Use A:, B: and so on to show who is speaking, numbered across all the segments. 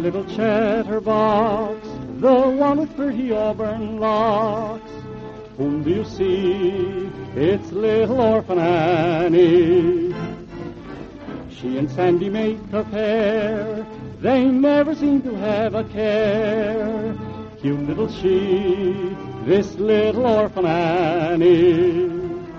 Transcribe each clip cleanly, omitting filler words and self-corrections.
A: little chatterbox, the one with pretty auburn locks. Whom do you see? It's little orphan Annie. She and Sandy make a pair. They never seem to have a care. Cute little she, this little orphan Annie.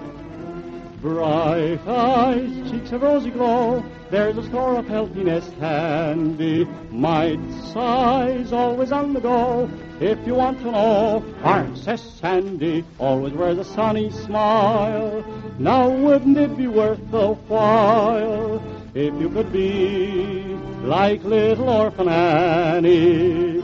A: Bright eyes, cheeks of rosy glow, there's a store of healthiness handy. Mite's size, always on the go. If you want to know, Princess Sandy always wears a sunny smile. Now wouldn't it be worth the while if you could be like little orphan Annie?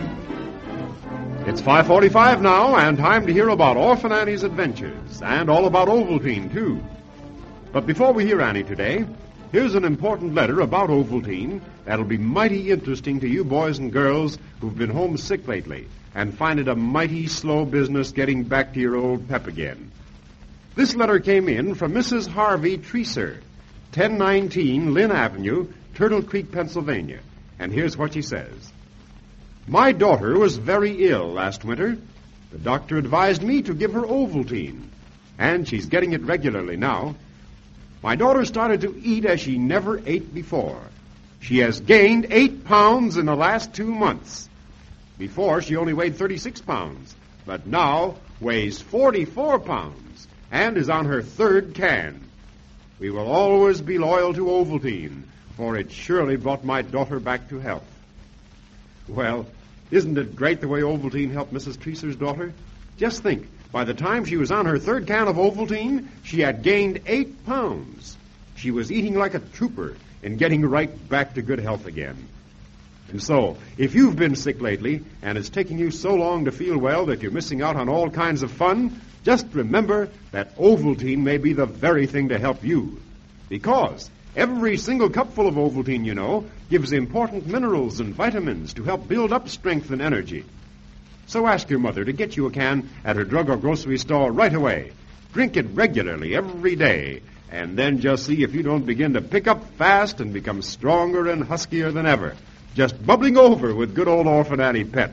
B: It's 5:45 now, and time to hear about Orphan Annie's adventures, and all about Ovaltine, too. But before we hear Annie today, here's an important letter about Ovaltine that'll be mighty interesting to you boys and girls who've been homesick lately and find it a mighty slow business getting back to your old pep again. This letter came in from Mrs. Harvey Treaser, 1019 Lynn Avenue, Turtle Creek, Pennsylvania. And here's what she says. My daughter was very ill last winter. The doctor advised me to give her Ovaltine, and she's getting it regularly now. My daughter started to eat as she never ate before. She has gained 8 pounds in the last 2 months. Before, she only weighed 36 pounds, but now weighs 44 pounds and is on her 3rd can. We will always be loyal to Ovaltine, for it surely brought my daughter back to health. Well, isn't it great the way Ovaltine helped Mrs. Treaser's daughter? Just think, by the time she was on her 3rd can of Ovaltine, she had gained 8 pounds. She was eating like a trooper and getting right back to good health again. And so, if you've been sick lately and it's taking you so long to feel well that you're missing out on all kinds of fun, just remember that Ovaltine may be the very thing to help you. Because every single cupful of Ovaltine, you know, gives important minerals and vitamins to help build up strength and energy. So ask your mother to get you a can at her drug or grocery store right away. Drink it regularly every day, and then just see if you don't begin to pick up fast and become stronger and huskier than ever, just bubbling over with good old Orphan Annie pep.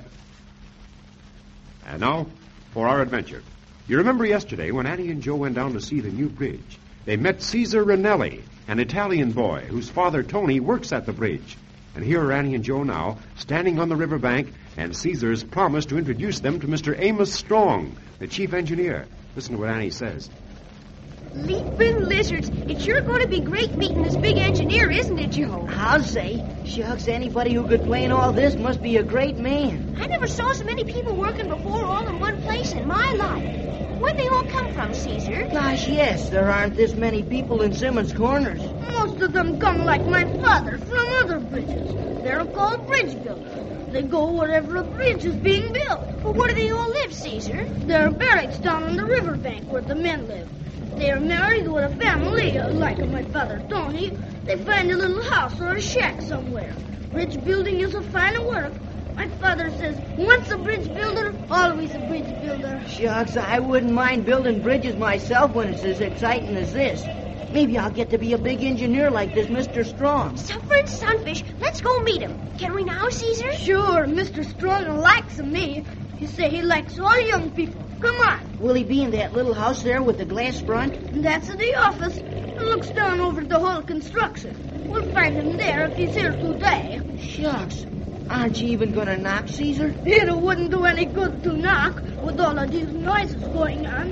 B: And now for our adventure. You remember yesterday when Annie and Joe went down to see the new bridge. They met Caesar Ranelli, an Italian boy whose father, Tony, works at the bridge. And here are Annie and Joe now, standing on the riverbank, and Caesar's promised to introduce them to Mr. Amos Strong, the chief engineer. Listen to what Annie says.
C: Leaping lizards. It's sure going to be great meeting this big engineer, isn't it, Joe?
D: I'll say. Shucks, anybody who could plan all this must be a great man.
C: I never saw so many people working before all in one place in my life. Where'd they all come from, Caesar?
D: Gosh, yes, there aren't this many people in Simmons Corners.
E: Most of them come like my father from other bridges. They're called bridge builders. They go wherever a bridge is being built.
C: Well, where do they all live, Caesar?
E: There are barracks down on the riverbank where the men live. They are married with a family, like my father Tony. They find a little house or a shack somewhere. Bridge building is a fine work. My father says, once a bridge builder, always a bridge builder.
D: Shucks, I wouldn't mind building bridges myself when it's as exciting as this. Maybe I'll get to be a big engineer like this Mr. Strong.
C: Suffering Sunfish, let's go meet him. Can we now, Caesar?
E: Sure, Mr. Strong likes me. He say he likes all young people. Come on.
D: Will he be in that little house there with the glass front?
E: That's the office. It looks down over the whole construction. We'll find him there if he's here today.
D: Shucks. Aren't you even going to knock, Caesar?
E: It wouldn't do any good to knock with all of these noises going on.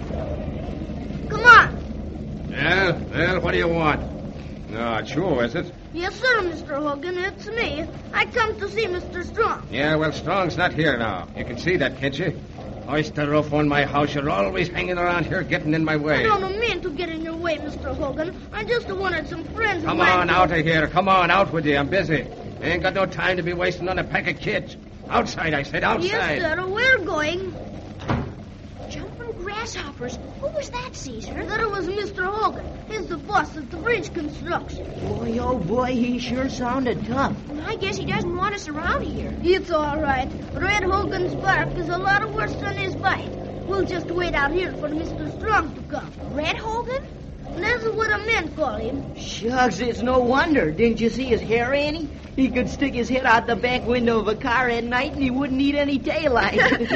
E: Come on.
F: Well, what do you want? Oh, sure, is it?
E: Yes, sir, Mr. Hogan, it's me. I come to see Mr. Strong.
F: Yeah, well, Strong's not here now. You can see that, can't you? Hoist the roof on my house. You're always hanging around here getting in my way.
E: I don't mean to get in your way, Mr. Hogan. I just wanted some friends.
F: Come on out of here. Come on, out with you. I'm busy. I ain't got no time to be wasting on a pack of kids. Outside, I said, outside.
E: Yes, sir, we're going.
C: Jumping grasshoppers. Who was that, Caesar?
E: That was Mr. Hogan. He's the boss of the bridge construction.
D: Boy, oh boy, he sure sounded tough.
C: I guess he doesn't want us around here.
E: It's all right. Red Hogan's bark is a lot worse than his bite. We'll just wait out here for Mr. Strong to come.
C: Red Hogan?
E: That's what the men call him.
D: Shucks, it's no wonder. Didn't you see his hair, Annie? He could stick his head out the back window of a car at night and he wouldn't need any daylight.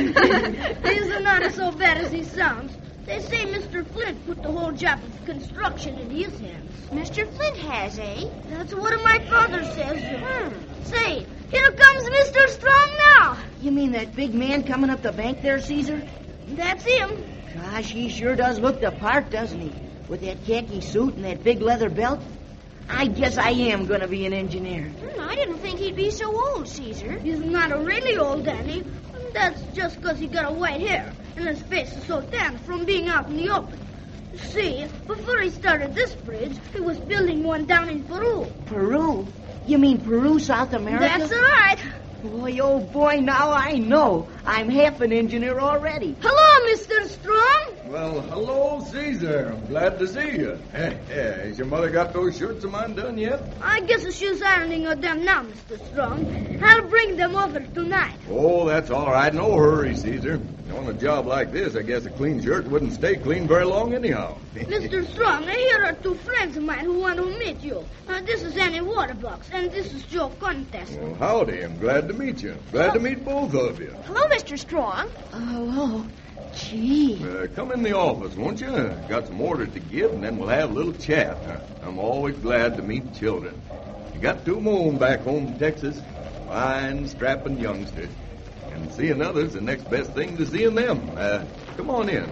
E: He's not so bad as he sounds. They say Mr. Flint put the whole job of construction in his hands.
C: Mr. Flint has, eh?
E: That's what my father says. Say, here comes Mr. Strong now.
D: You mean that big man coming up the bank there, Caesar?
E: That's him.
D: Gosh, he sure does look the part, doesn't he? With that khaki suit and that big leather belt. I guess I am going to be an engineer.
C: I didn't think he'd be so old, Caesar.
E: He's not a really old Danny. That's just 'cause he got a white hair and his face is so tanned from being out in the open. See, before he started this bridge, he was building one down in Peru.
D: Peru? You mean Peru, South America?
E: That's right.
D: Boy, oh boy, now I know. I'm half an engineer already.
E: Hello, Mr. Strong.
G: Well, hello, Caesar. I'm glad to see you. Has your mother got those shirts of mine done yet?
E: I guess she's ironing them now, Mr. Strong. I'll bring them over tonight.
G: Oh, that's all right. No hurry, Caesar. On a job like this, I guess a clean shirt wouldn't stay clean very long anyhow.
E: Mr. Strong, here are two friends of mine who want to meet you. This is Annie Waterbox, and this is Joe Contest.
G: Well, howdy. I'm glad to meet you. Glad to meet both of you.
C: Hello, Mr. Strong.
D: Oh, gee.
G: Come in the office, won't you? Got some orders to give, and then we'll have a little chat. I'm always glad to meet children. You got two more back home in Texas. Fine, strapping youngsters. And seeing others the next best thing to seeing them. Come on in.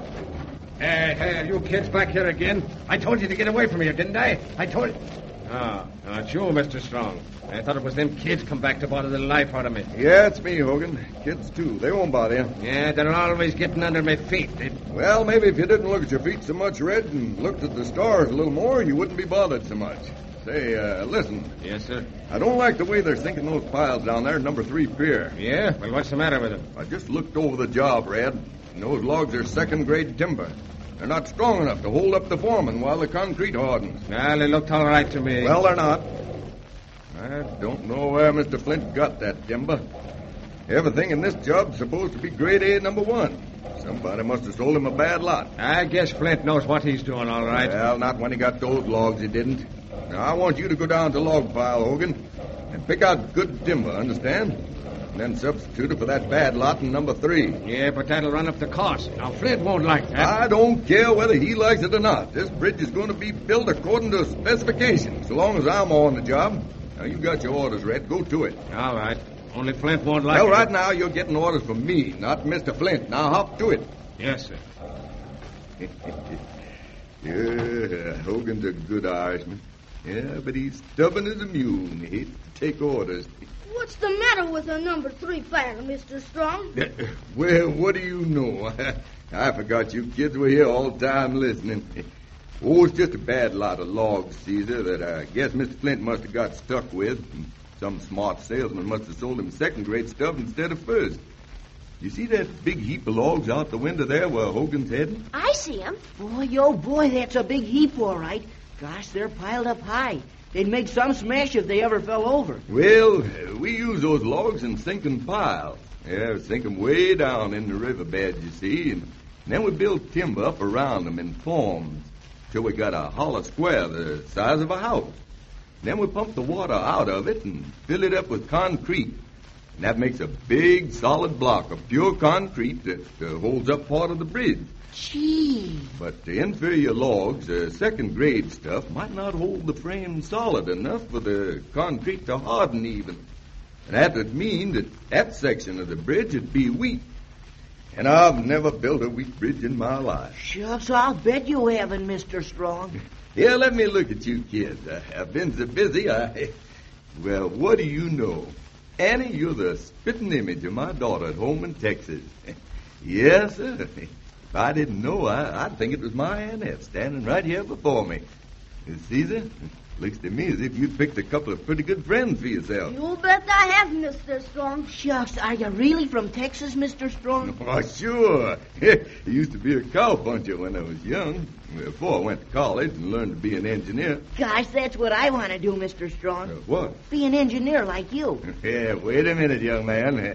F: Hey, you kids back here again? I told you to get away from here, didn't I? I told you. It's you, Mr. Strong. I thought it was them kids come back to bother the life out of me.
G: Yeah, it's me, Hogan. Kids, too. They won't bother you.
F: Yeah, they're always getting under my feet.
G: Well, maybe if you didn't look at your feet so much, Red, and looked at the stars a little more, you wouldn't be bothered so much. Say, listen.
F: Yes, sir?
G: I don't like the way they're sinking those piles down there at number 3 pier.
F: Yeah? Well, what's the matter with them?
G: I just looked over the job, Red, and those logs are second-grade timber. They're not strong enough to hold up the foreman while the concrete hardens.
F: Well, they looked all right to me.
G: Well, they're not. I don't know where Mr. Flint got that timber. Everything in this job's supposed to be grade A number 1. Somebody must have sold him a bad lot.
F: I guess Flint knows what he's doing, all right.
G: Well, not when he got those logs, he didn't. Now, I want you to go down to log pile, Hogan, and pick out good timber, understand? And then substitute it for that bad lot in number 3.
F: Yeah, but that'll run up the cost. Now, Flint won't like that.
G: I don't care whether he likes it or not. This bridge is going to be built according to specifications, so long as I'm on the job. Now, you got your orders, Red. Go to it.
F: All right. Only Flint won't like it.
G: Well, right now, you're getting orders from me, not Mr. Flint. Now, hop to it.
F: Yes, sir.
G: Yeah, Hogan's a good Irishman. Yeah, but he's stubborn as a mule. He hates to take orders.
E: What's the matter with the number 3 fire, Mr. Strong?
G: Well, what do you know? I forgot you kids were here all the time listening. Oh, it's just a bad lot of logs, Caesar, that I guess Mr. Flint must have got stuck with. And some smart salesman must have sold him second-grade stuff instead of first. You see that big heap of logs out the window there where Hogan's heading?
C: I see him.
D: Boy, oh boy, that's a big heap, all right. Gosh, they're piled up high. They'd make some smash if they ever fell over.
G: Well, we use those logs in sinking piles. Yeah, sink them way down in the riverbed, you see, and then we build timber up around them in forms till we got a hollow square the size of a house. Then we pump the water out of it and fill it up with concrete. And that makes a big, solid block of pure concrete that holds up part of the bridge.
D: Gee.
G: But the inferior logs, second-grade stuff, might not hold the frame solid enough for the concrete to harden even. And that would mean that section of the bridge would be weak. And I've never built a weak bridge in my life.
D: Shucks, I'll bet you haven't, Mr. Strong.
G: Here, let me look at you kids. I've been so busy, Well, what do you know? Annie, you're the spitting image of my daughter at home in Texas. Yes, sir. If I didn't know, I'd think it was my Annette standing right here before me. Caesar, looks to me as if you'd picked a couple of pretty good friends for yourself.
E: You bet I have, Mr. Strong.
D: Shucks, are you really from Texas, Mr. Strong?
G: Oh, sure. I used to be a cowpuncher when I was young, before I went to college and learned to be an engineer.
D: Gosh, that's what I want to do, Mr. Strong.
G: What?
D: Be an engineer like you.
G: Yeah, wait a minute, young man.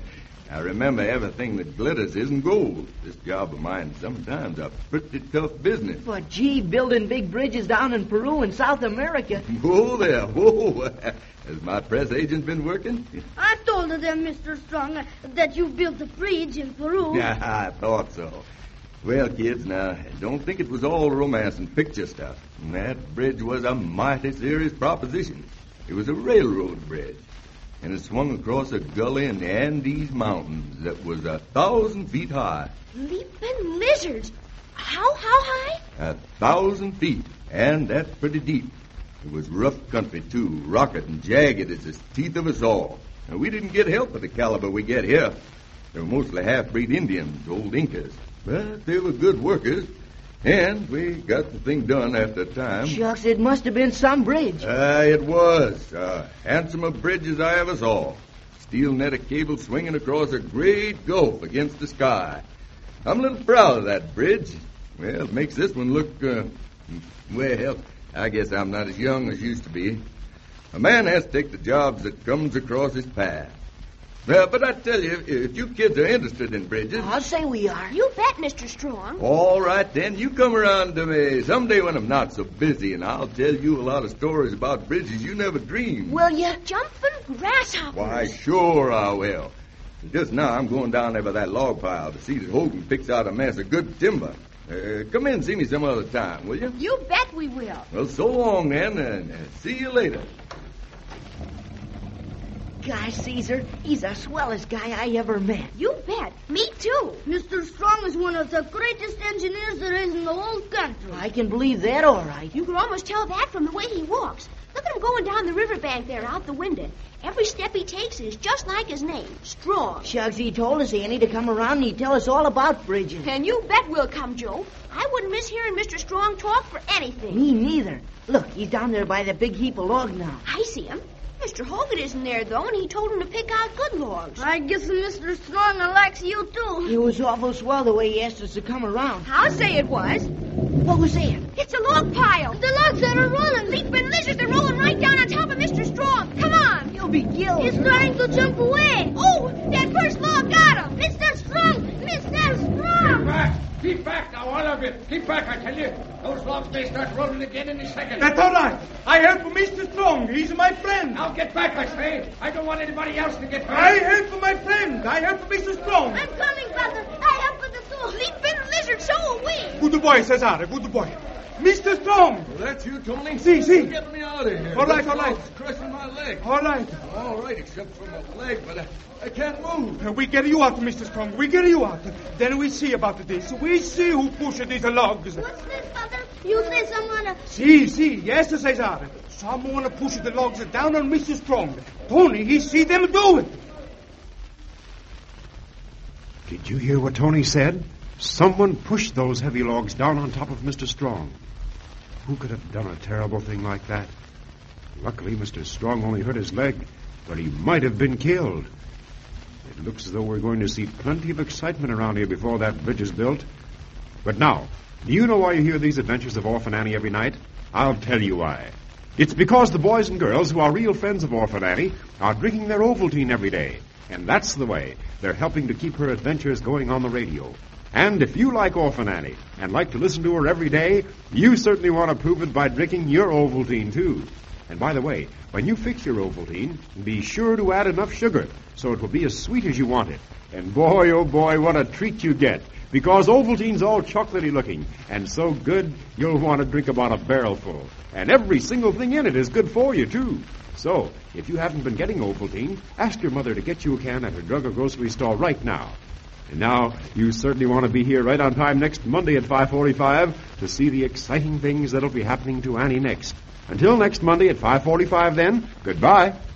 G: I remember everything that glitters isn't gold. This job of mine sometimes a pretty tough business.
D: But, gee, building big bridges down in Peru and South America.
G: Whoa there, whoa. Has my press agent been working?
E: I told them, Mr. Strong, that you built a bridge in Peru.
G: Yeah, I thought so. Well, kids, now, don't think it was all romance and picture stuff. That bridge was a mighty serious proposition. It was a railroad bridge, and it swung across a gully in the Andes Mountains that was 1,000 feet high.
C: Leaping lizards. How high?
G: 1,000 feet, and that's pretty deep. It was rough country, too, rocket and jagged as the teeth of a saw. Now, we didn't get help of the caliber we get here. They were mostly half-breed Indians, old Incas. But they were good workers, and we got the thing done after a time.
D: Shucks, it must have been some bridge.
G: It was. Handsomer bridge as I ever saw. Steel netted cable swinging across a great gulf against the sky. I'm a little proud of that bridge. Well, it makes this one look, well, I guess I'm not as young as used to be. A man has to take the jobs that comes across his path. But I tell you, if you kids are interested in bridges...
D: I'll say we are.
C: You bet, Mr. Strong.
G: All right, then. You come around to me someday when I'm not so busy, and I'll tell you a lot of stories about bridges you never dreamed.
D: Will you?
C: Jumping grasshoppers.
G: Why, sure I will. Just now, I'm going down there by that log pile to see that Hogan picks out a mess of good timber. Come in and see me some other time, will you?
C: You bet we will.
G: Well, so long, then, and see you later.
D: Guy Caesar, he's the swellest guy I ever met.
C: You bet. Me too.
E: Mr. Strong is one of the greatest engineers there is in the whole country.
D: I can believe that all right.
C: You can almost tell that from the way he walks. Look at him going down the riverbank there out the window. Every step he takes is just like his name, Strong.
D: Shucks, he told us, Annie, to come around and he'd tell us all about bridges.
C: And you bet we'll come, Joe. I wouldn't miss hearing Mr. Strong talk for anything.
D: Me neither. Look, he's down there by the big heap of logs now.
C: I see him. Mr. Hogan isn't there, though, and he told him to pick out good logs.
E: I guess Mr. Strong likes you, too.
D: It was awful swell the way he asked us to come around.
C: I'll say it was.
D: What was that?
C: It's a log pile. The logs that are rolling. Leaping lizards are rolling right down on top of Mr. Strong. Come on.
D: You'll be killed.
E: He's trying to jump away.
C: Oh, that first log got him.
E: Mr. Strong! Mr. Strong!
F: Keep back! Keep back now, all of you. Keep back, I tell you. Those logs may start rolling again in a second.
H: That's all right. I help Mr. Strong. He's my friend.
F: Now get back, I say. I don't want anybody else to get back.
H: I help my friend. I help Mr. Strong.
E: I'm coming, brother. I help with the too.
C: Leaping lizard, so are we.
H: Good boy, Cesare. Good boy. Mr. Strong.
G: Well, that's you, Tony.
H: See.
G: Get me out of here.
H: All right.
G: It's crushing my leg.
H: All right.
G: All right, except for my leg, but I can't move.
H: We get you out, Mr. Strong. We get you out. Then we see about this. We see who pushed these logs.
E: What's this, brother? You say someone...
H: See. Yes, Cesare. Someone pushed the logs down on Mr. Strong. Tony, he see them do it.
B: Did you hear what Tony said? Someone pushed those heavy logs down on top of Mr. Strong. Who could have done a terrible thing like that? Luckily, Mr. Strong only hurt his leg, but he might have been killed. It looks as though we're going to see plenty of excitement around here before that bridge is built. But now, do you know why you hear these adventures of Orphan Annie every night? I'll tell you why. It's because the boys and girls who are real friends of Orphan Annie are drinking their Ovaltine every day. And that's the way they're helping to keep her adventures going on the radio. And if you like Orphan Annie and like to listen to her every day, you certainly want to prove it by drinking your Ovaltine, too. And by the way, when you fix your Ovaltine, be sure to add enough sugar so it will be as sweet as you want it. And boy, oh boy, what a treat you get. Because Ovaltine's all chocolatey looking and so good you'll want to drink about a barrel full. And every single thing in it is good for you, too. So, if you haven't been getting Ovaltine, ask your mother to get you a can at her drug or grocery store right now. And now, you certainly want to be here right on time next Monday at 5:45 to see the exciting things that'll be happening to Annie next. Until next Monday at 5:45 then, goodbye.